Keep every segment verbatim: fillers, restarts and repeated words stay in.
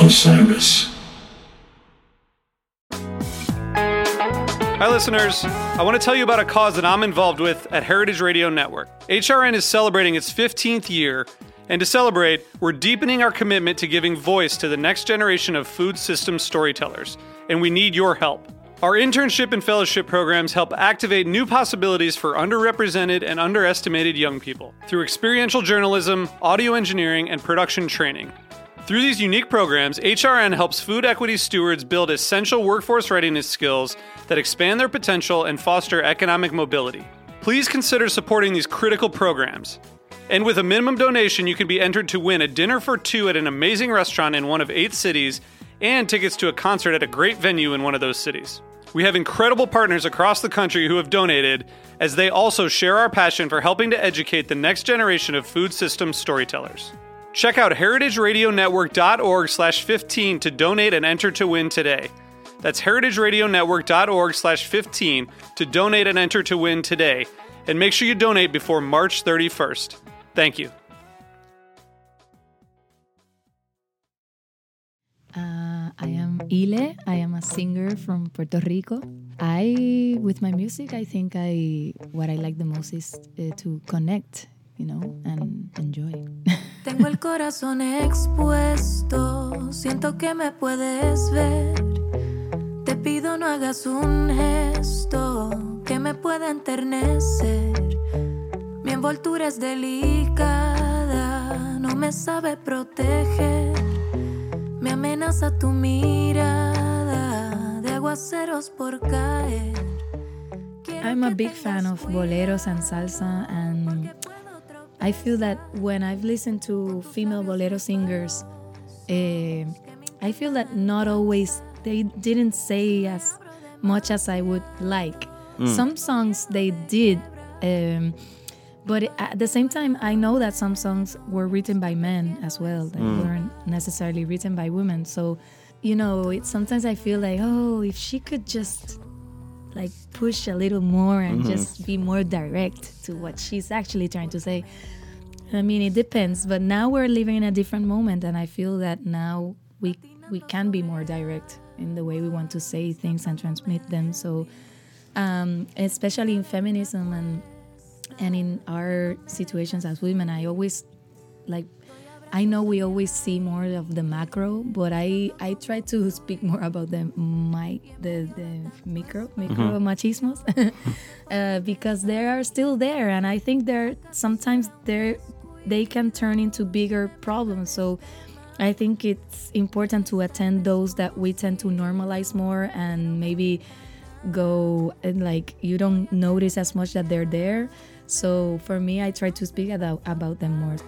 Osiris. Hi, listeners. I want to tell you about a cause that I'm involved with at Heritage Radio Network. H R N is celebrating its fifteenth year, and to celebrate, we're deepening our commitment to giving voice to the next generation of food systems storytellers, and we need your help. Our internship and fellowship programs help activate new possibilities for underrepresented and underestimated young people through experiential journalism, audio engineering, and production training. Through these unique programs, H R N helps food equity stewards build essential workforce readiness skills that expand their potential and foster economic mobility. Please consider supporting these critical programs. And with a minimum donation, you can be entered to win a dinner for two at an amazing restaurant in one of eight cities and tickets to a concert at a great venue in one of those cities. We have incredible partners across the country who have donated, as they also share our passion for helping to educate the next generation of food systems storytellers. Check out heritageradionetwork.org slash 15 to donate and enter to win today. That's heritageradionetwork.org slash 15 to donate and enter to win today. And make sure you donate before March thirty-first. Thank you. Uh, I am Ile. I am a singer from Puerto Rico. I, with my music, I think I what I like the most is uh, to connect, you know, and enjoy. Tengo el corazón expuesto, siento que me puedes ver. Te pido no hagas un gesto que me pueda enternecer. Mi envoltura es delicada, no me sabe proteger. Me amenaza tu mirada de aguaceros por caer. I'm a big fan of boleros and salsa, and I feel that when I've listened to female bolero singers, uh, I feel that not always they didn't say as much as I would like. Mm. Some songs they did, um, but at the same time, I know that some songs were written by men as well. That mm. weren't necessarily written by women. So, you know, it, sometimes I feel like, oh, if she could just like push a little more and mm-hmm. just be more direct to what she's actually trying to say. I mean, it depends. But now we're living in a different moment, and I feel that now we we can be more direct in the way we want to say things and transmit them. So, um, especially in feminism and and in our situations as women, I always like. I know we always see more of the macro, but I, I try to speak more about the my the, the micro micro mm-hmm. machismos uh, because they are still there, and I think they're sometimes they they can turn into bigger problems. So I think it's important to attend those that we tend to normalize more and maybe go and like you don't notice as much that they're there. So for me, I try to speak about about them more.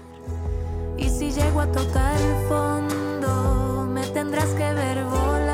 Y si llego a tocar el fondo, me tendrás que ver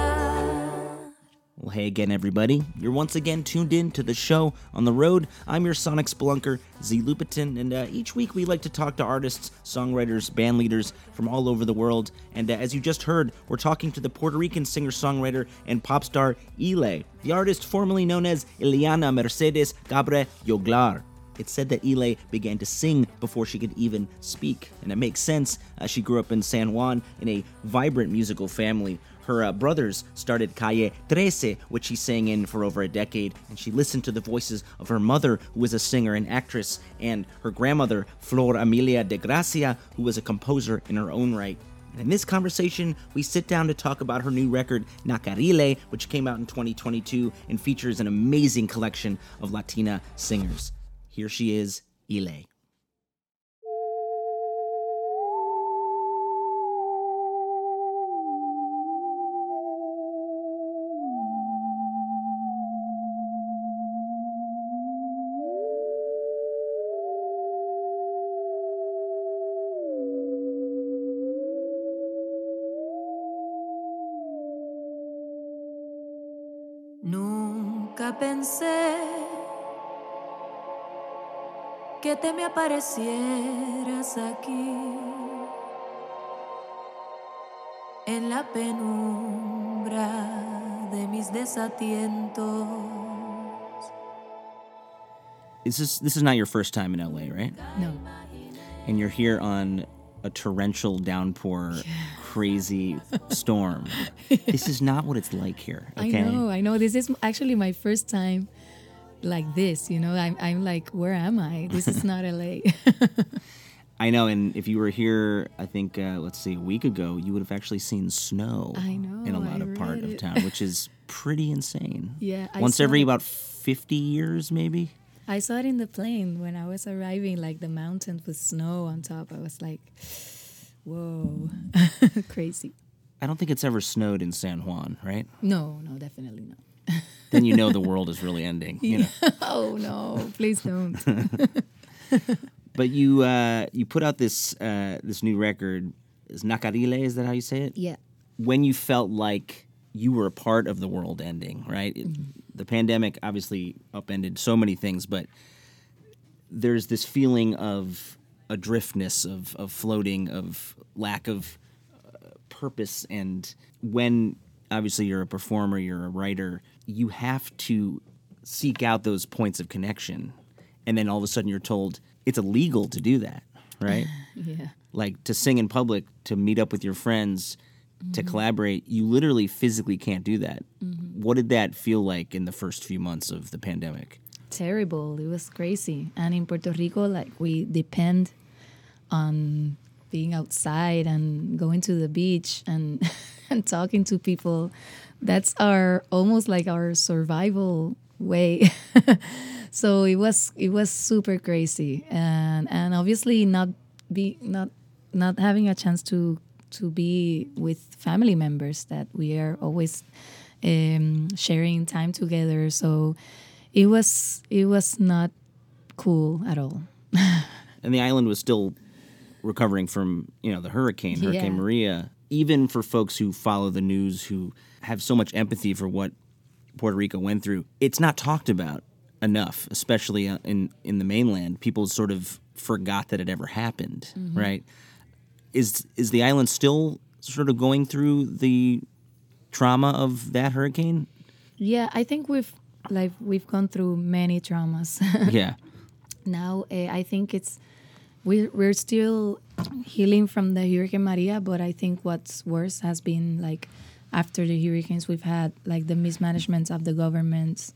volar. Well, hey again, everybody. You're once again tuned in to the show On the Road. I'm your sonic spelunker, Z Lupitin, and uh, each week we like to talk to artists, songwriters, band leaders from all over the world. And uh, as you just heard, we're talking to the Puerto Rican singer-songwriter and pop star Ile, the artist formerly known as Ileana Mercedes Gabre Joglar. It's said that Ile began to sing before she could even speak, and it makes sense. Uh, she grew up in San Juan in a vibrant musical family. Her uh, brothers started Calle Trece, which she sang in for over a decade, and she listened to the voices of her mother, who was a singer and actress, and her grandmother, Flor Amelia de Gracia, who was a composer in her own right. And in this conversation, we sit down to talk about her new record, Nacarile, which came out in twenty twenty-two and features an amazing collection of Latina singers. Here she is, Ile. Nunca pensé que te me aparecieras aquí en la penumbra de mis desatientos. This is this is not your first time in L A, right? No. And you're here on a torrential downpour, yeah. crazy storm. This is not what it's like here. Okay? I know, I know. This is actually my first time like this, you know. I'm, I'm like, where am I? This is not L A. I know, and if you were here, I think, uh, let's see, a week ago, you would have actually seen snow I know, in a lot I of part read of it. town, which is pretty insane. Yeah. I Once saw every it. about fifty years, maybe? I saw it in the plane when I was arriving, like the mountains with snow on top. I was like, whoa, crazy. I don't think it's ever snowed in San Juan, right? No, no, definitely not. Then you know the world is really ending. You know? Oh, no, please don't. But you uh, you put out this uh, this new record, is Nacarile, is that how you say it? Yeah. When you felt like you were a part of the world ending, right? It, Mm-hmm. the pandemic obviously upended so many things, but there's this feeling of adriftness, of, of floating, of lack of uh, purpose. And when obviously you're a performer, you're a writer, you have to seek out those points of connection. And then all of a sudden you're told it's illegal to do that, right? Yeah. Like to sing in public, to meet up with your friends, mm-hmm. to collaborate, you literally physically can't do that. Mm-hmm. What did that feel like in the first few months of the pandemic? Terrible. It was crazy. And in Puerto Rico, like, we depend on being outside and going to the beach and and talking to people. That's our almost like our survival way. So it was it was super crazy, and and obviously not be not not having a chance to to be with family members that we are always um, sharing time together. So it was it was not cool at all. And the island was still recovering from, you know, the hurricane, Hurricane Yeah. Maria. Even for folks who follow the news, who have so much empathy for what Puerto Rico went through, it's not talked about enough, especially in, in the mainland. People sort of forgot that it ever happened, mm-hmm. right? Is is the island still sort of going through the trauma of that hurricane? Yeah, I think we've like we've gone through many traumas. Yeah. Now uh, I think it's we're we're still healing from the Hurricane Maria, but I think what's worse has been like after the hurricanes we've had like the mismanagement of the governments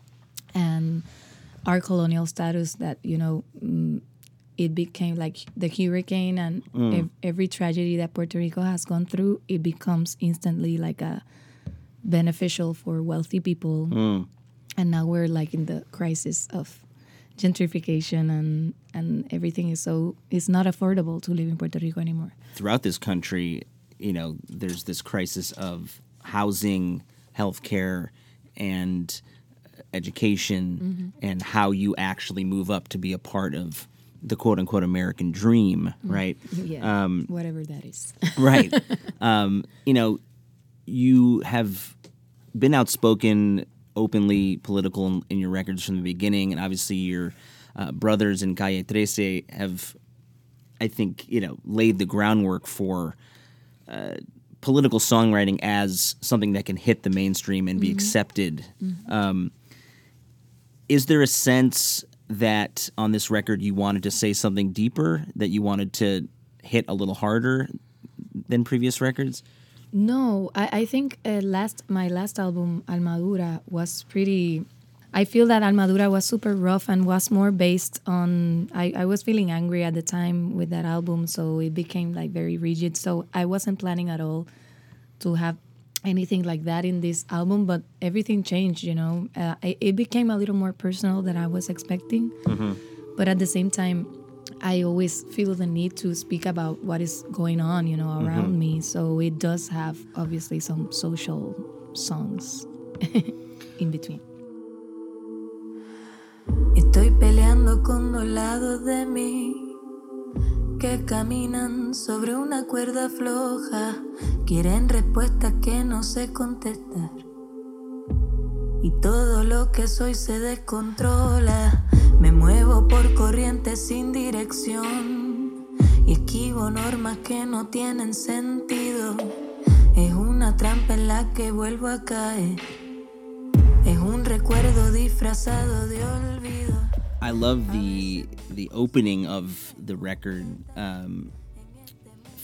and our colonial status that, you know, mm, it became like the hurricane and Mm. ev- every tragedy that Puerto Rico has gone through, it becomes instantly like a beneficial for wealthy people. Mm. And now we're like in the crisis of gentrification and, and everything is so, it's not affordable to live in Puerto Rico anymore. Throughout this country, you know, there's this crisis of housing, healthcare, and education, mm-hmm. and how you actually move up to be a part of the quote-unquote American dream, right? Yeah, Um, whatever that is. right. Um, you know, you have been outspoken, openly political in, in your records from the beginning, and obviously your uh, brothers in Calle thirteen have, I think, you know, laid the groundwork for uh, political songwriting as something that can hit the mainstream and be mm-hmm. accepted. Mm-hmm. Um, is there a sense that on this record you wanted to say something deeper, that you wanted to hit a little harder than previous records? No, I, I think uh, last my last album, Almadura, was pretty... I feel that Almadura was super rough and was more based on... I, I was feeling angry at the time with that album, so it became like very rigid. So I wasn't planning at all to have anything like that in this album, but everything changed, you know. Uh, it, it became a little more personal than I was expecting. Mm-hmm. But at the same time, I always feel the need to speak about what is going on, you know, around mm-hmm. me. So it does have, obviously, some social songs in between. Estoy peleando con dos lados de mí que caminan sobre una cuerda floja, quieren respuestas que no sé contestar. Y todo lo que soy se descontrola, me muevo por corrientes sin dirección y esquivo normas que no tienen sentido. Es una trampa en la que vuelvo a caer. Es un recuerdo disfrazado de olvido. I love the the opening of the record. Um,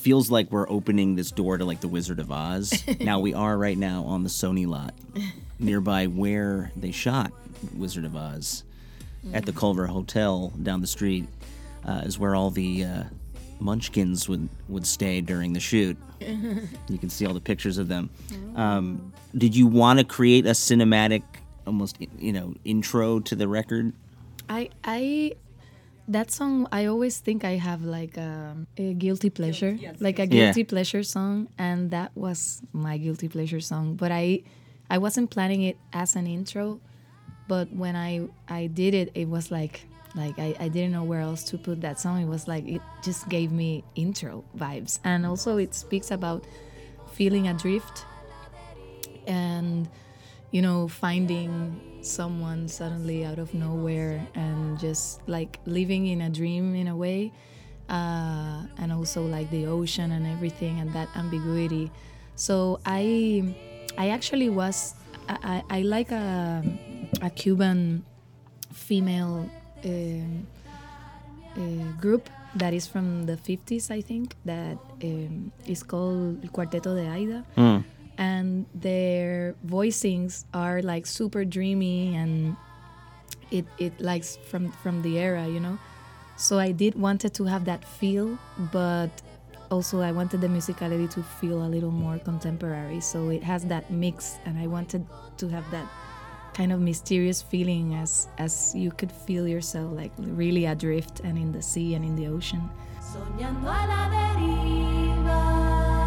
feels like we're opening this door to like the Wizard of Oz. Now we are right now on the Sony lot nearby where they shot Wizard of Oz at the Culver Hotel down the street uh, is where all the uh, Munchkins would, would stay during the shoot. You can see all the pictures of them. Um, did you want to create a cinematic, almost, you know, intro to the record? I I that song, I always think I have like a, a guilty pleasure, yes, like a guilty yeah. pleasure song, and that was my guilty pleasure song. But I I wasn't planning it as an intro, but when I I did it, it was like like I, I didn't know where else to put that song. It was like it just gave me intro vibes, and also it speaks about feeling adrift and, you know, finding someone suddenly out of nowhere and just like living in a dream in a way, uh, and also like the ocean and everything and that ambiguity. So I I actually was I, I like a, a Cuban female uh, uh, group that is from the fifties, I think, that um, is called El Cuarteto de Aida. Mm. And their voicings are like super dreamy, and it it likes from from the era, you know. So I did wanted to have that feel, but also I wanted the musicality to feel a little more contemporary. So it has that mix, and I wanted to have that kind of mysterious feeling as as you could feel yourself like really adrift and in the sea and in the ocean. Soñando a la deriva.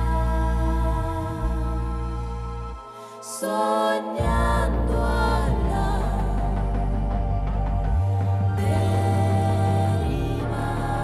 Soñando a la deriva.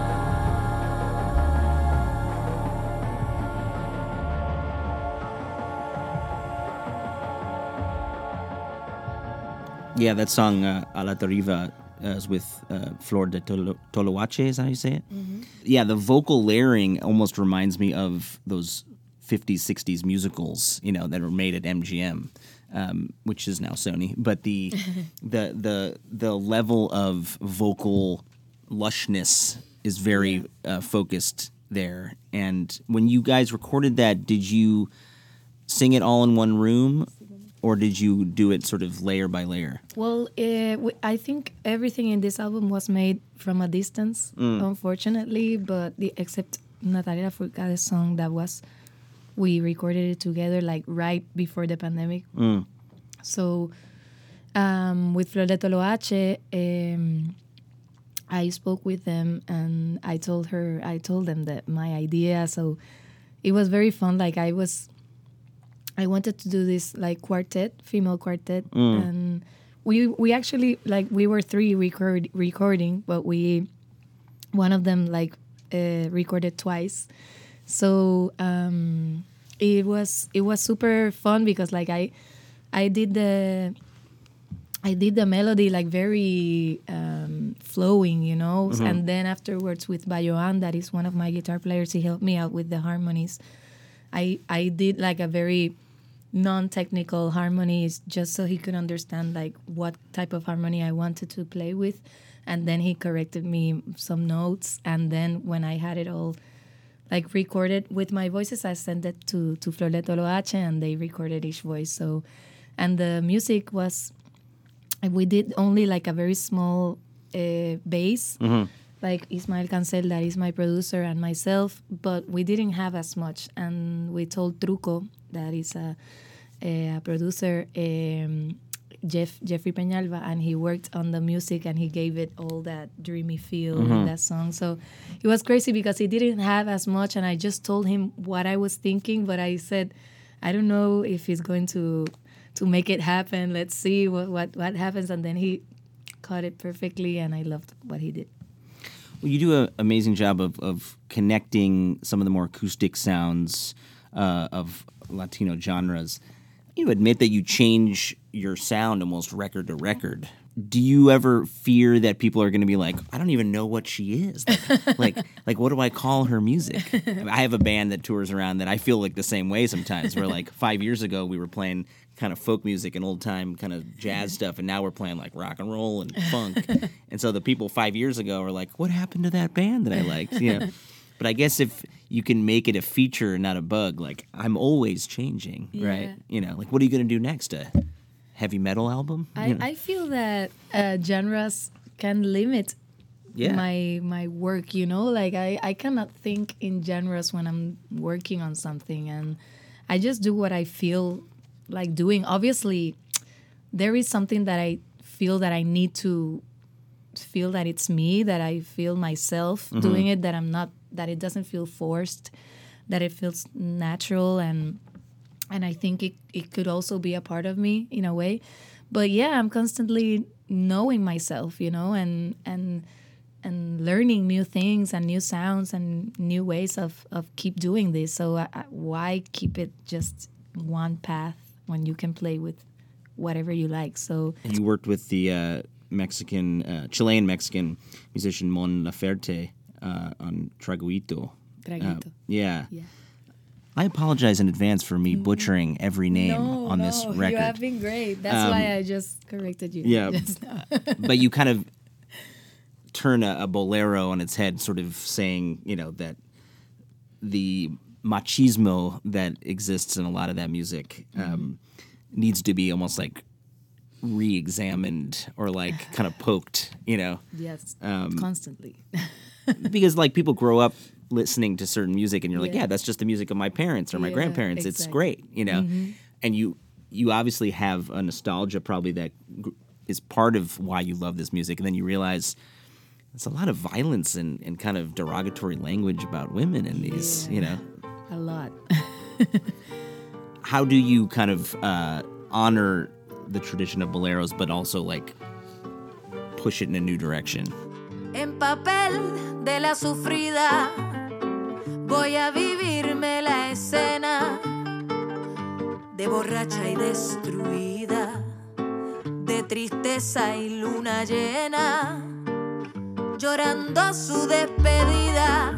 Yeah, that song, uh, A la Deriva, uh, is with uh, Flor de Tolo- Toloache, is that how you say it? Mm-hmm. Yeah, the vocal layering almost reminds me of those fifties, sixties musicals, you know, that were made at M G M, um, which is now Sony. But the the the the level of vocal lushness is very uh, focused there. And when you guys recorded that, did you sing it all in one room, or did you do it sort of layer by layer? Well, uh, we, I think everything in this album was made from a distance, mm. unfortunately, but the, except Natalia Lafourcade's song that was, we recorded it together like right before the pandemic. Mm. So um, with Flor de Toloache, um, I spoke with them and I told her, I told them that my idea. So it was very fun. Like I was, I wanted to do this like quartet, female quartet, mm. and we we actually like we were three record recording, but we one of them like uh, recorded twice. So um, it was it was super fun because like I I did the I did the melody like very um, flowing, you know, mm-hmm. and then afterwards with Bayoan, that is one of my guitar players, he helped me out with the harmonies. I I did like a very non-technical harmonies just so he could understand like what type of harmony I wanted to play with, and then he corrected me some notes, and then when I had it all like recorded with my voices, I sent it to to Flor de Toloache and they recorded each voice. So, and the music was, we did only like a very small uh, bass, mm-hmm. like Ismael Cancel, that is my producer, and myself, but we didn't have as much. And we told Truco, that is a, a producer, um, Jeff Jeffrey Peñalba, and he worked on the music and he gave it all that dreamy feel mm-hmm. in that song. So it was crazy because he didn't have as much, and I just told him what I was thinking, but I said, I don't know if he's going to to make it happen. Let's see what, what, what happens. And then he caught it perfectly, and I loved what he did. Well, you do an amazing job of, of connecting some of the more acoustic sounds uh, of Latino genres. You admit that you change your sound almost record to record. Do you ever fear that people are going to be like, I don't even know what she is? Like, like, like, what do I call her music? I, mean, I have a band that tours around that I feel like the same way sometimes, where like five years ago we were playing kind of folk music and old-time kind of jazz stuff, and now we're playing like rock and roll and funk. And so the people five years ago are like, what happened to that band that I liked? You know? But I guess if you can make it a feature, not a bug, like I'm always changing, Yeah. right? You know, like what are you going to do next? A heavy metal album? I, You know? I feel that uh, genres can limit Yeah. my my work, you know? Like I, I cannot think in genres when I'm working on something, and I just do what I feel like doing. Obviously, there is something that I feel that I need to feel that it's me, that I feel myself Mm-hmm. doing it, that I'm not, that it doesn't feel forced, that it feels natural, and and I think it, it could also be a part of me in a way. But yeah, I'm constantly knowing myself, you know, and and and learning new things and new sounds and new ways of, of keep doing this. So I, I, why keep it just one path when you can play with whatever you like? So And you worked with the uh, Mexican, uh, Chilean Mexican musician Mon Laferte uh, on Traguito. Traguito. Uh, yeah. yeah. I apologize in advance for me butchering every name No, on no, this you record. have been great. That's Um, why I just corrected you. yeah. just now. But you kind of turn a, a bolero on its head, sort of saying, you know, that the machismo that exists in a lot of that music um, needs to be almost like re-examined or like kind of poked, you know, Yes, Um, constantly. because like people grow up listening to certain music and you're like, Yeah. yeah, that's just the music of my parents or my Yeah, grandparents. It's exactly. great, you know, and you you obviously have a nostalgia probably that gr- is part of why you love this music, and then you realize there's a lot of violence and, and kind of derogatory language about women in these, you know. A lot. How do you kind of uh, honor the tradition of boleros, but also like push it in a new direction? En papel de la sufrida voy a vivirme la escena de borracha y destruida, de tristeza y luna llena, llorando su despedida.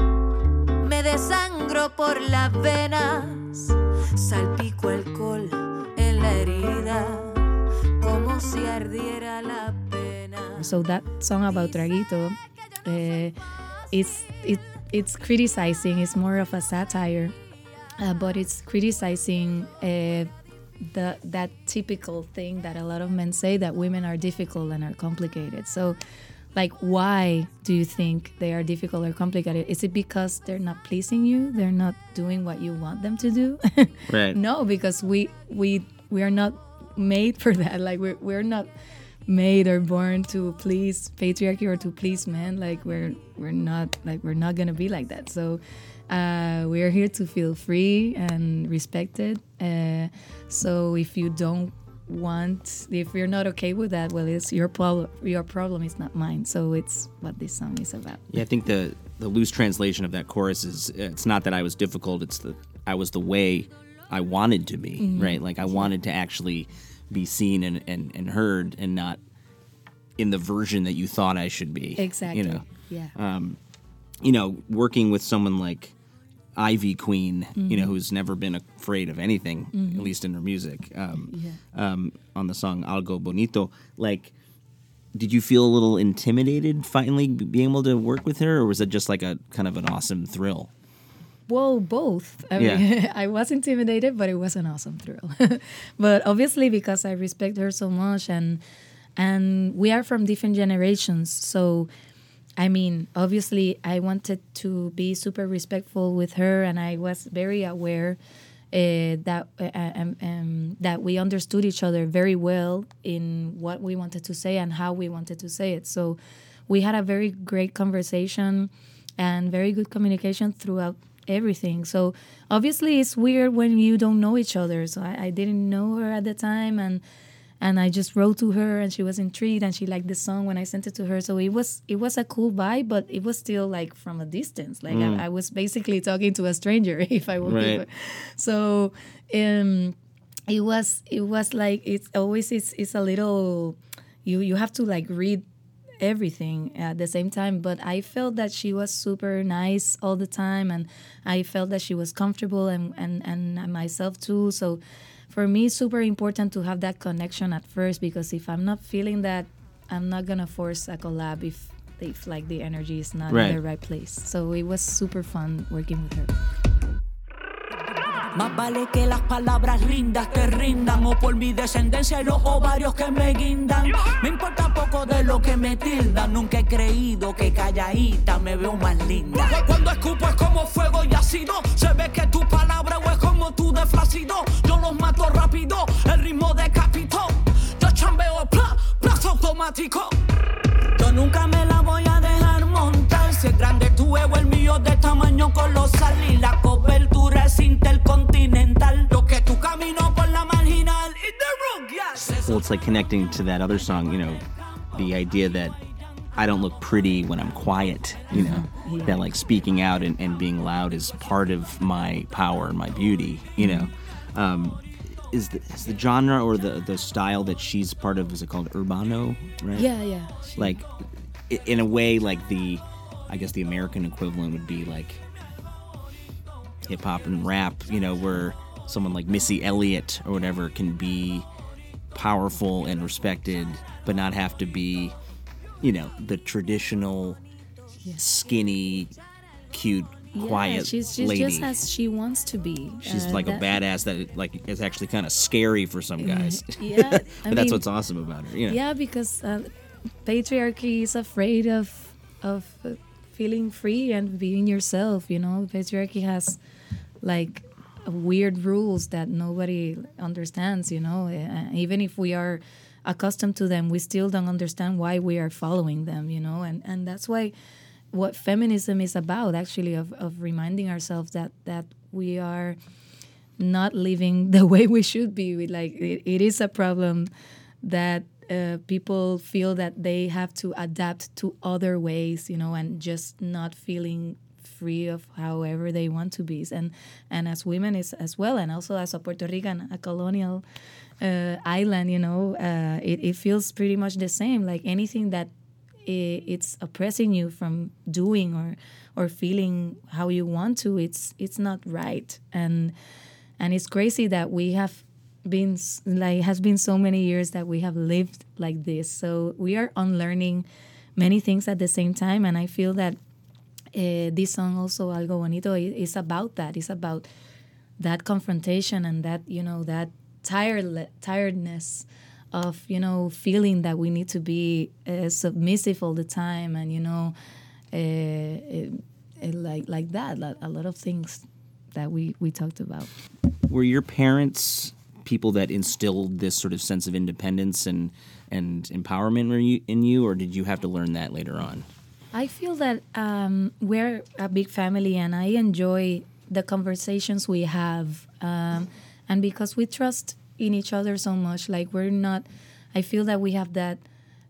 Me desangro por las venas, salpico alcohol en la herida, como si ardiera la pena. So that song about Traguito, uh, it's it it's criticizing. It's more of a satire, uh, but it's criticizing uh, the that typical thing that a lot of men say, that women are difficult and are complicated. So, like, why do you think they are difficult or complicated? Is it because they're not pleasing you? They're not doing what you want them to do? Right. No, because we we we are not made for that. Like we're we're not made or born to please patriarchy or to please men. Like we're we're not like we're not gonna be like that. So uh, we're here to feel free and respected. Uh, so if you don't want, if you're not okay with that, well, it's your problem. Your problem is not mine. So it's what this song is about. Yeah, I think the the loose translation of that chorus is it's not that I was difficult, it's that I was the way I wanted to be, Mm-hmm. right? Like I wanted to actually be seen and, and, and heard and not in the version that you thought I should be. Exactly. You know, Yeah. um, you know, working with someone like Ivy Queen, Mm-hmm. you know, who's never been afraid of anything, at least in her music, um, Yeah. um, on the song Algo Bonito, like, did you feel a little intimidated finally b- being able to work with her, or was it just like a kind of an awesome thrill? Well, both. I Yeah. mean, I was intimidated, but it was an awesome thrill. But obviously, because I respect her so much, and and we are from different generations, so I mean, obviously, I wanted to be super respectful with her, and I was very aware uh, that uh, um, um, that we understood each other very well in what we wanted to say and how we wanted to say it. So we had a very great conversation and very good communication throughout everything. So obviously it's weird when you don't know each other. So I, I didn't know her at the time, and and I just wrote to her, and she was intrigued, and she liked the song when I sent it to her. So it was it was a cool vibe, but it was still like from a distance. Like I, I was basically talking to a stranger if I would. Right. So um, it was it was like it's always it's it's a little you you have to like read everything at the same time, but I felt that she was super nice all the time, and I felt that she was comfortable, and and, and myself too. So for me, it's super important to have that connection at first, because if I'm not feeling that, I'm not gonna force a collab if they feel like the energy is not Right. in the right place. So it was super fun working with her. Más vale que las palabras lindas te rindan, o por mi descendencia y los ovarios que me guindan. Me importa poco de lo que me tildan, nunca he creído que calladita me veo más linda. Cuando escupo es como fuego y ácido, se ve que tu palabra o es como tu de flácido. Yo los mato rápido, el ritmo decapitó. Yo chambeo, pla, plazo automático. Yo nunca me la voy a dejar montar. Si es grande tu ego, el mío de tamaño colosal. Y la cobertura es intercontinental. Lo que tú camino por la marginal. In the room, yes. Well, it's like connecting to that other song, you know, the idea that I don't look pretty when I'm quiet, you know, Yeah. that like speaking out and, and being loud is part of my power and my beauty, you know. Um, is the, is the genre or the, the style that she's part of, is it called Urbano, right? Yeah, yeah. She- Like, i- in a way, like the, I guess the American equivalent would be like hip hop and rap, you know, where someone like Missy Elliott or whatever can be powerful and respected, but not have to be, you know, the traditional skinny, cute, yeah, quiet she's, she's lady. just as she wants to be. She's Uh, like that- a badass that like is actually kind of scary for some guys. Yeah, but I that's mean- what's awesome about her. You know? Yeah, because uh, patriarchy is afraid of of uh, feeling free and being yourself. You know, patriarchy has like weird rules that nobody understands. You know, uh, even if we are accustomed to them, we still don't understand why we are following them. You know, and and that's why what feminism is about, actually, of of reminding ourselves that that we are not living the way we should be. We, like it, it is a problem that uh, people feel that they have to adapt to other ways, you know, and just not feeling free of however they want to be. And and as women is as well, and also as a Puerto Rican, a colonial uh, island, you know, uh, it, it feels pretty much the same. Like anything that i- it's oppressing you from doing or or feeling how you want to, it's it's not right. And and it's crazy that we have been s- like has been so many years that we have lived like this. So we are unlearning many things at the same time. And I feel that uh, this song also, Algo Bonito, i- is about that. It's about that confrontation and that, you know, that tired tiredness of, you know, feeling that we need to be uh, submissive all the time, and, you know, uh, it, it, like like that, like a lot of things that we, we talked about. Were your parents people that instilled this sort of sense of independence and and empowerment in you, in you, or did you have to learn that later on? I feel that um, we're a big family, and I enjoy the conversations we have. Um, and because we trust in each other so much, like we're not, I feel that we have that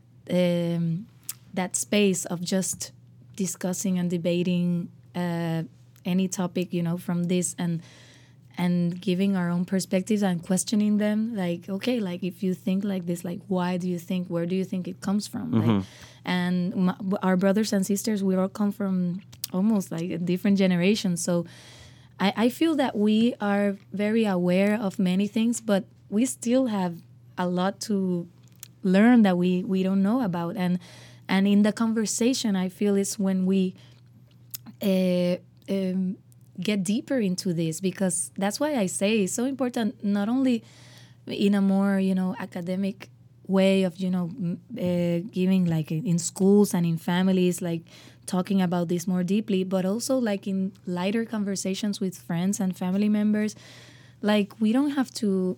um, that space of just discussing and debating uh, any topic, you know, from this and and giving our own perspectives and questioning them. Like, okay, like if you think like this, like why do you think, where do you think it comes from? Like, and my, our brothers and sisters, we all come from almost like different generations. So I, I feel that we are very aware of many things, but we still have a lot to learn that we, we don't know about. And and in the conversation, I feel it's when we uh, um, get deeper into this, because that's why I say it's so important, not only in a more, you know, academic way of, you know, m- uh, giving like in schools and in families, like talking about this more deeply, but also like in lighter conversations with friends and family members. Like we don't have to,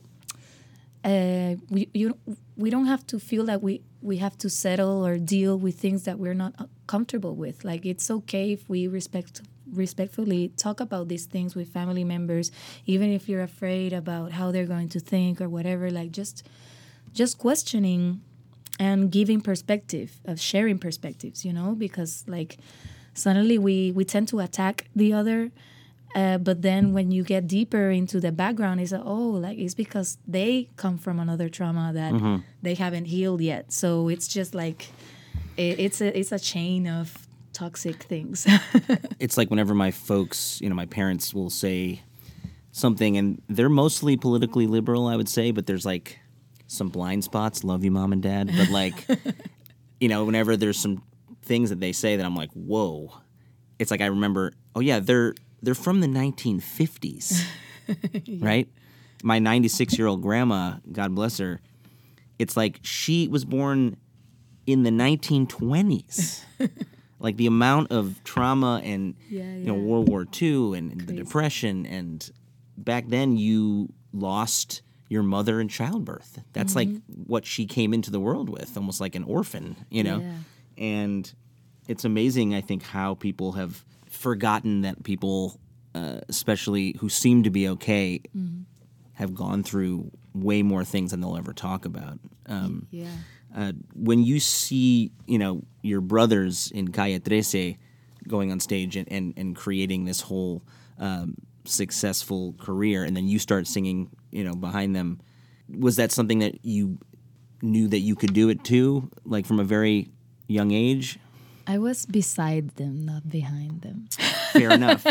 uh, we you we don't have to feel that we we have to settle or deal with things that we're not uh, comfortable with. Like it's okay if we respect respectfully talk about these things with family members, even if you're afraid about how they're going to think or whatever. Like just just questioning and giving perspective, of sharing perspectives, you know, because like suddenly we we tend to attack the other, uh, but then when you get deeper into the background, it's like, oh, like it's because they come from another trauma that Mm-hmm. they haven't healed yet. So it's just like it, it's a it's a chain of toxic things. It's like whenever my folks, you know, my parents will say something, and they're mostly politically liberal, I would say, but there's like some blind spots. Love you, mom and dad. But like, you know, whenever there's some things that they say that I'm like, whoa. It's like I remember, oh yeah, they're they're from the nineteen fifties, yeah. Right? My ninety-six-year-old grandma, God bless her, it's like she was born in the nineteen twenties. Like the amount of trauma and yeah, yeah. you know World War Two and, and the Depression, and back then you lost your mother in childbirth. That's mm-hmm. like what she came into the world with, almost like an orphan, you know? Yeah. And it's amazing, I think, how people have forgotten that people, uh, especially who seem to be okay, mm-hmm. have gone through way more things than they'll ever talk about. Um, yeah. Uh, when you see, you know, your brothers in Calle trece going on stage and, and, and creating this whole um, successful career, and then you start singing, you know, behind them, was that something that you knew that you could do it too, like from a very young age? I was beside them, not behind them. Fair enough.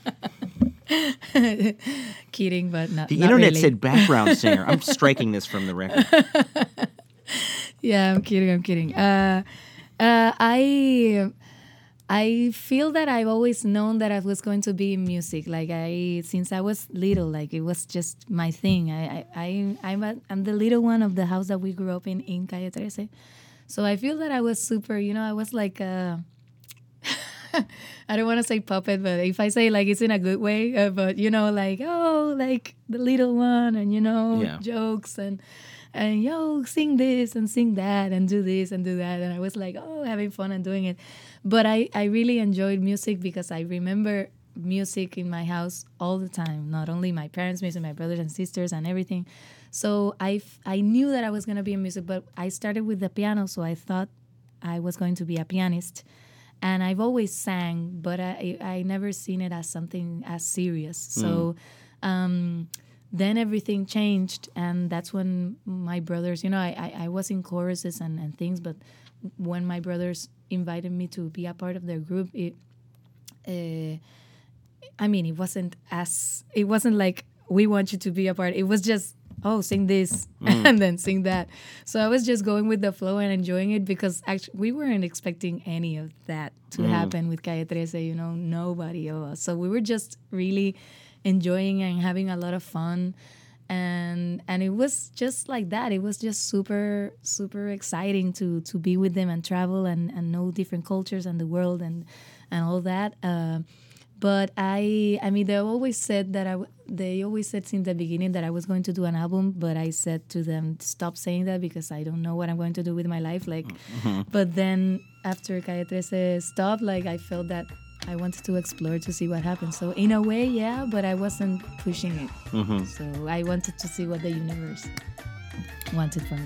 Kidding, but not The not internet really. said background singer. I'm striking this from the record. Yeah, I'm kidding. I'm kidding. Uh, uh, I I feel that I've always known that I was going to be in music. Like I, since I was little, like it was just my thing. I I, I I'm a, I'm the little one of the house that we grew up in in Calle trece. So I feel that I was super. You know, I was like a, I don't want to say puppet, but if I say like it's in a good way, uh, but you know, like oh, like the little one, and you know, yeah. jokes and. And yo, sing this and sing that and do this and do that. And I was like, oh, having fun and doing it. But I, I really enjoyed music because I remember music in my house all the time. Not only my parents' music, my brothers and sisters and everything. So I, I knew that I was going to be in music, but I started with the piano. So I thought I was going to be a pianist. And I've always sang, but I, I never seen it as something as serious. So... Mm. Um, Then everything changed, and that's when my brothers, you know, I, I, I was in choruses and, and things, but when my brothers invited me to be a part of their group, it, uh, I mean, it wasn't as, it wasn't like, we want you to be a part. It was just, oh, sing this, mm. and then sing that. So I was just going with the flow and enjoying it because actually we weren't expecting any of that to mm. happen with Calle trece, you know, nobody of us. So we were just really enjoying and having a lot of fun, and and it was just like that. It was just super super exciting to to be with them and travel and, and know different cultures and the world and and all that. Uh, but I I mean they always said that I w- they always said since the beginning that I was going to do an album, but I said to them, stop saying that because I don't know what I'm going to do with my life. Like, mm-hmm. But then after Calle trece stopped, like I felt that I wanted to explore to see what happened. So in a way, yeah, but I wasn't pushing it. Mm-hmm. So I wanted to see what the universe wanted for me.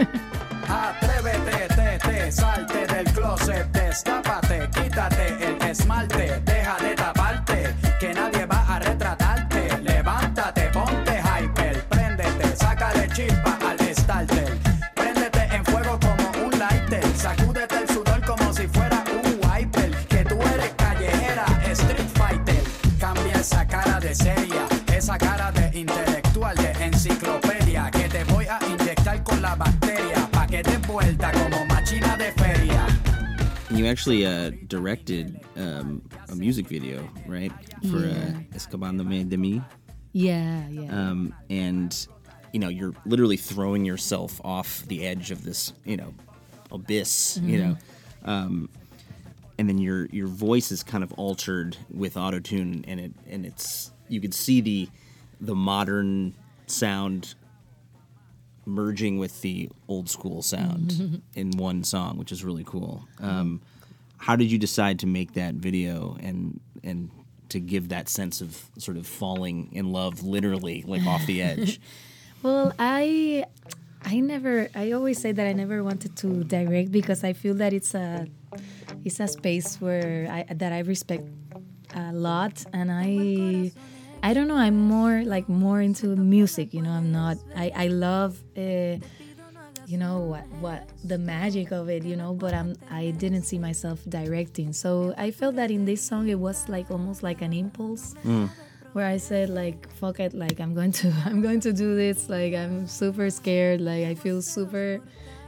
Atrévete, te, te, salte del closet, destápate, quítate el esmalte, deja de taparte, que nadie va a retratarte. Levántate, ponte hyper, préndete, sácale chispa al starter. Préndete en fuego como un lighter, sacúdete el sudor como si fuera un wiper, que tú eres Street Fighter, cambia esa cara de seria, esa cara de intelectual, de enciclopedia, que te voy a inyectar con la bacteria, pa' que te vuelta como máquina de feria. You actually uh, directed um, a music video, right? For yeah. uh, Escapándome de mí. Yeah, yeah. Um, and, you know, you're literally throwing yourself off the edge of this, you know, abyss, mm-hmm. you know. Um, and then your your voice is kind of altered with autotune, and it and it's you could see the the modern sound merging with the old school sound mm-hmm. in one song, which is really cool. Um, how did you decide to make that video and and to give that sense of sort of falling in love, literally, like off the edge? Well, I I never I always say that I never wanted to direct because I feel that it's a It's a space where I that I respect a lot, and I I don't know. I'm more like more into music. You know, I'm not. I I love uh, you know what what the magic of it. You know, but I'm I didn't see myself directing. So I felt that in this song it was like almost like an impulse. Mm. Where I said like fuck it, like I'm going to I'm going to do this. Like I'm super scared. Like I feel super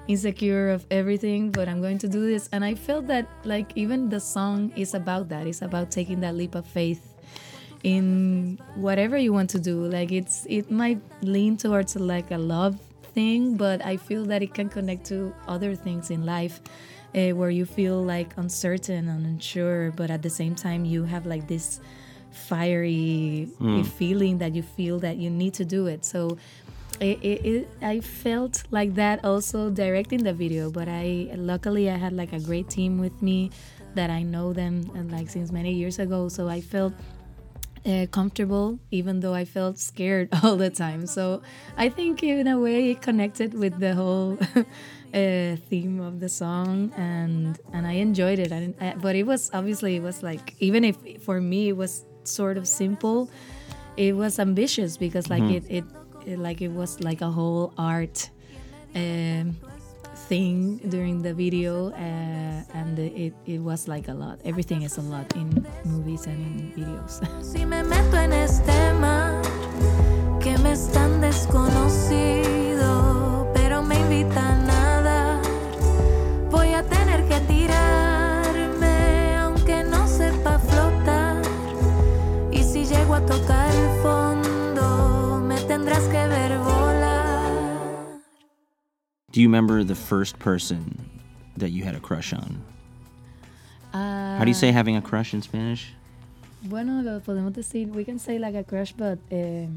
insecure of everything, but I'm going to do this. And I felt that like even the song is about that. It's about taking that leap of faith in whatever you want to do. Like it's it might lean towards like a love thing, but I feel that it can connect to other things in life uh, where you feel like uncertain and unsure, but at the same time you have like this fiery mm. feeling that you feel that you need to do it. So It, it, it, I felt like that also directing the video, but I luckily I had like a great team with me that I know them and like since many years ago, so I felt uh, comfortable even though I felt scared all the time. So I think in a way it connected with the whole uh, theme of the song, and and I enjoyed it. I didn't, I, but it was obviously it was like, even if for me it was sort of simple, it was ambitious because like mm-hmm. it. it It, like it was like a whole art um, thing during the video, uh, and it, it was like a lot. Everything is a lot in movies and in videos. Si me meto en este mar que me es tan desconocido, pero me invita a nadar, voy a tener que tirarme aunque no sepa flotar, y si llego a tocar el fondo tendrás que ver volar. Do you remember the first person that you had a crush on? Uh, How do you say having a crush in Spanish? Bueno, lo podemos decir, we can say like a crush, but eh,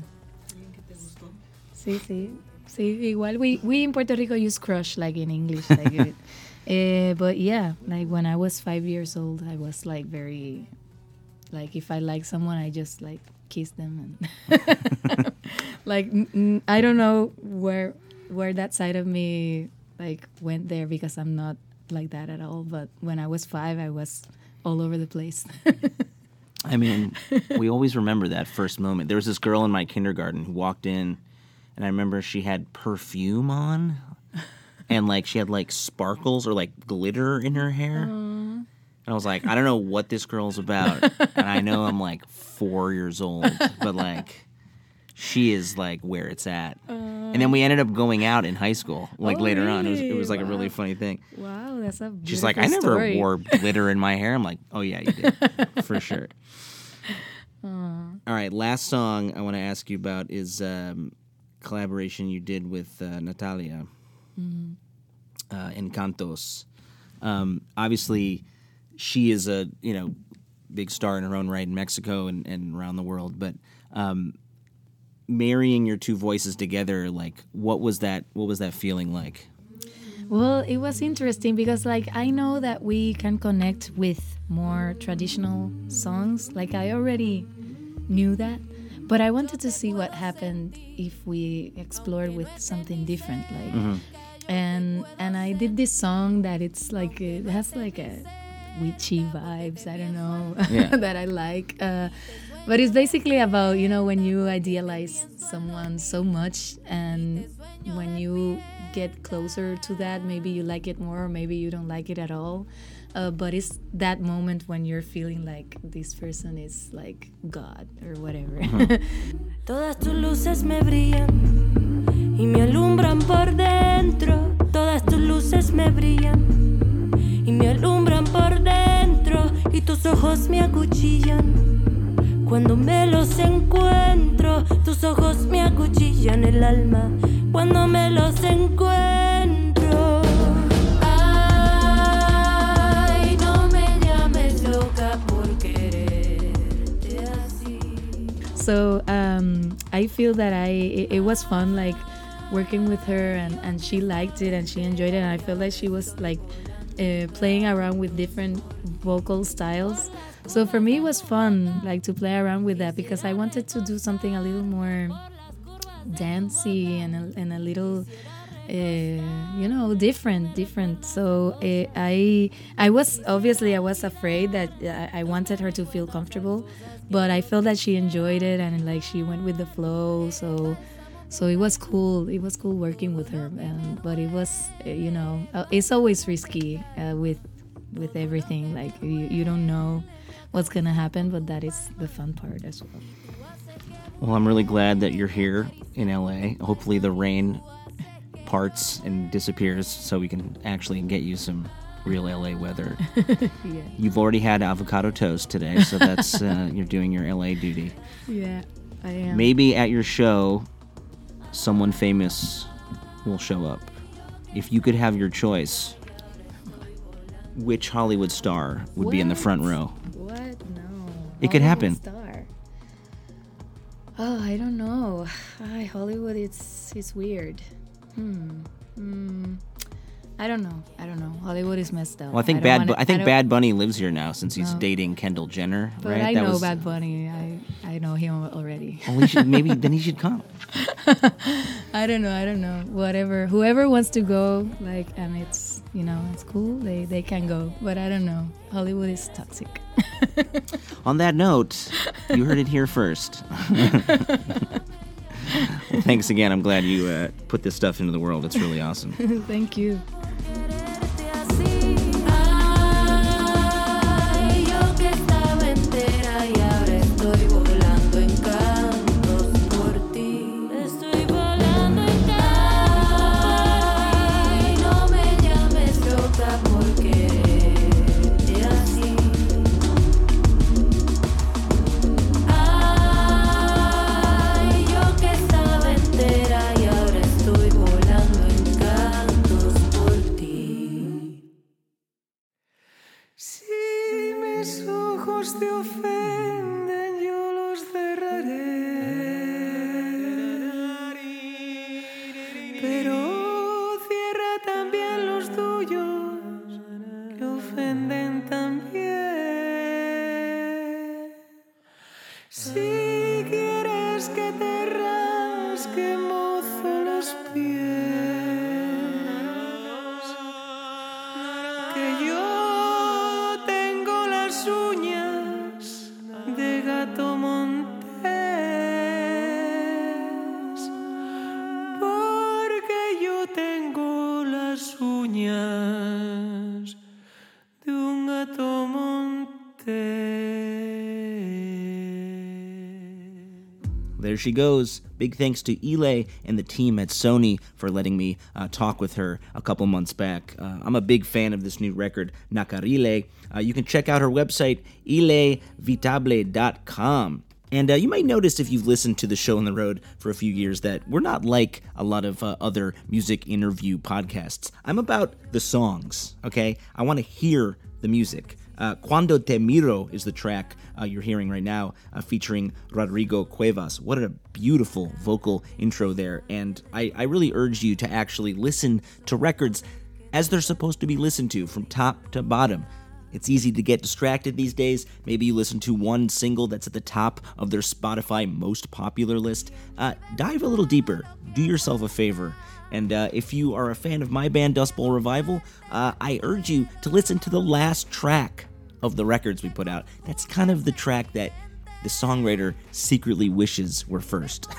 sí, sí, sí. Igual we we in Puerto Rico use crush like in English, like it. Uh, but yeah, like when I was five years old, I was like very, like if I like someone, I just like kiss them and like n- I don't know where where that side of me like went there, because I'm not like that at all. But when I was five, I was all over the place. I mean, we always remember that first moment. There was this girl in my kindergarten who walked in, and I remember she had perfume on, and like she had like sparkles or like glitter in her hair. Aww. And I was like, I don't know what this girl's about. And I know I'm like four years old, but like she is like where it's at. Uh, and then we ended up going out in high school, like oh, later really? on. It was, it was like wow. a really funny thing. Wow, that's a beautiful She's like, I never story. wore glitter in my hair. I'm like, oh yeah, you did, for sure. Aww. All right, last song I want to ask you about is um, collaboration you did with uh, Natalia, mm-hmm. uh, Encantos. Um, obviously, she is a you know big star in her own right in Mexico and, and around the world. But um, marrying your two voices together, like what was that? What was that feeling like? Well, it was interesting because like I know that we can connect with more traditional songs. Like I already knew that, but I wanted to see what happened if we explored with something different. Like, mm-hmm. and and I did this song that it's like it has like a witchy vibes, I don't know, yeah. that I like. Uh, but it's basically about, you know, when you idealize someone so much and when you get closer to that, maybe you like it more or maybe you don't like it at all. Uh, but it's that moment when you're feeling like this person is like God or whatever. Mm-hmm. Todas tus luces me brillan y me alumbran por dentro. Todas tus luces me brillan y me alumbran por dentro, y tus ojos me acuchillan cuando me los encuentro. Tus ojos me acuchillan el alma cuando me los encuentro. Ay, no me llames loca por quererte así. So um, I feel that I it, it was fun, like working with her, and, and she liked it and she enjoyed it, and I felt like she was like Uh, playing around with different vocal styles. So for me it was fun, like to play around with that, because I wanted to do something a little more dancey and a, and a little uh, you know different different so uh, I I was obviously I was afraid that I wanted her to feel comfortable, but I felt that she enjoyed it and like she went with the flow. So So it was cool. It was cool working with her, um, but it was, uh, you know, uh, it's always risky uh, with with everything. Like you, you don't know what's gonna happen, but that is the fun part as well. Well, I'm really glad that you're here in L A. Hopefully, the rain parts and disappears so we can actually get you some real L A weather. Yeah. You've already had avocado toast today, so that's uh, you're doing your L A duty. Yeah, I am. Maybe at your show, someone famous will show up. If you could have your choice, which Hollywood star would what? be in the front row? What? No. It could happen. Star. Oh, I don't know. Ay, Hollywood, it's it's weird. Hmm. Hmm. I don't know. I don't know. Hollywood is messed up. Well, I think I Bad. wanna, Bu- I think I Bad Bunny lives here now since he's No. dating Kendall Jenner, But right? I That know was- Bad Bunny. I I know him already. Well, he should, maybe then he should come. I don't know. I don't know. Whatever. Whoever wants to go, like, and it's you know it's cool. They they can go. But I don't know. Hollywood is toxic. On that note, you heard it here first. Well, thanks again. I'm glad you uh, put this stuff into the world. It's really awesome. Thank you. Ay, yo que estaba entera y ahora estoy volando en cantos por ti. Estoy volando en cantos. Ay, no me llames loca porque es así. Ay, yo que estaba entera y ahora estoy volando en cantos por ti. Si mis ojos te ofenden, yo los cerraré. Pero cierra también los tuyos, que ofenden también. Si quieres que te rasque, mozo, los pies, que yo tengo las uñas de gato montés, porque yo tengo las uñas de un gato montés. There she goes. Big thanks to Ile and the team at Sony for letting me uh, talk with her a couple months back. Uh, I'm a big fan of this new record, Nakarile. Uh, you can check out her website, ilevitable dot com. And uh, you might notice if you've listened to the show on the road for a few years that we're not like a lot of uh, other music interview podcasts. I'm about the songs, okay? I want to hear the music. Uh, Cuando Te Miro is the track uh, you're hearing right now, uh, featuring Rodrigo Cuevas. What a beautiful vocal intro there. And I, I really urge you to actually listen to records as they're supposed to be listened to from top to bottom. It's easy to get distracted these days. Maybe you listen to one single that's at the top of their Spotify most popular list. Uh, dive a little deeper. Do yourself a favor. And uh, if you are a fan of my band, Dust Bowl Revival, uh, I urge you to listen to the last track of the records we put out. That's kind of the track that the songwriter secretly wishes were first.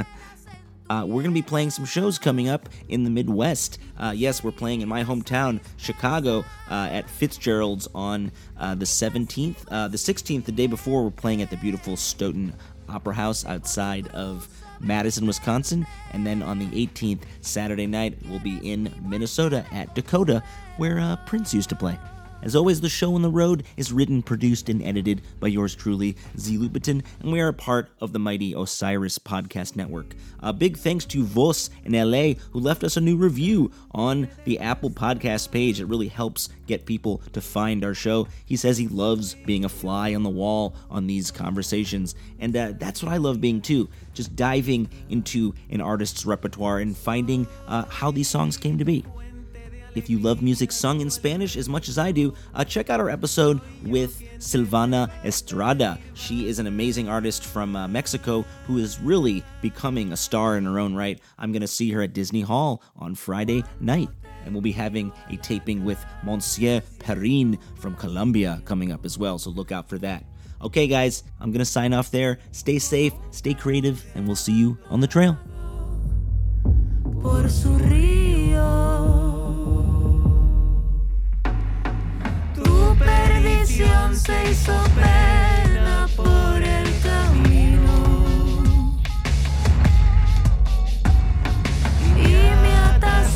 Uh, we're going to be playing some shows coming up in the Midwest. Uh, yes, we're playing in my hometown, Chicago, uh, at Fitzgerald's on uh, the seventeenth. Uh, the sixteenth, the day before, we're playing at the beautiful Stoughton Opera House outside of Madison, Wisconsin. And then on the eighteenth, Saturday night, we'll be in Minnesota at Dakota, where uh, Prince used to play. As always, the show on the road is written, produced, and edited by yours truly, Z Lupitan, and we are a part of the mighty Osiris Podcast Network. A big thanks to Vos in L A, who left us a new review on the Apple Podcast page. It really helps get people to find our show. He says he loves being a fly on the wall on these conversations, and uh, that's what I love being too, just diving into an artist's repertoire and finding uh, how these songs came to be. If you love music sung in Spanish as much as I do, uh, check out our episode with Silvana Estrada. She is an amazing artist from uh, Mexico who is really becoming a star in her own right. I'm going to see her at Disney Hall on Friday night. And we'll be having a taping with Monsieur Perrin from Colombia coming up as well, so look out for that. Okay, guys, I'm going to sign off there. Stay safe, stay creative, and we'll see you on the trail. Por su río. Tu perdición se hizo pena por el camino y me atas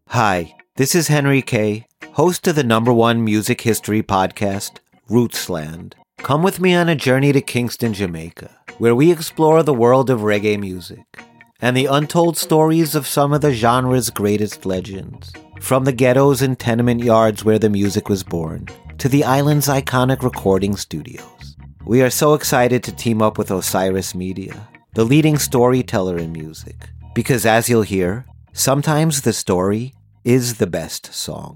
Hi, this is Henry Kay, host of the number one music history podcast, Rootsland. Come with me on a journey to Kingston, Jamaica, where we explore the world of reggae music and the untold stories of some of the genre's greatest legends. From the ghettos and tenement yards where the music was born, to the island's iconic recording studios. We are so excited to team up with Osiris Media, the leading storyteller in music, because as you'll hear, sometimes the story is the best song.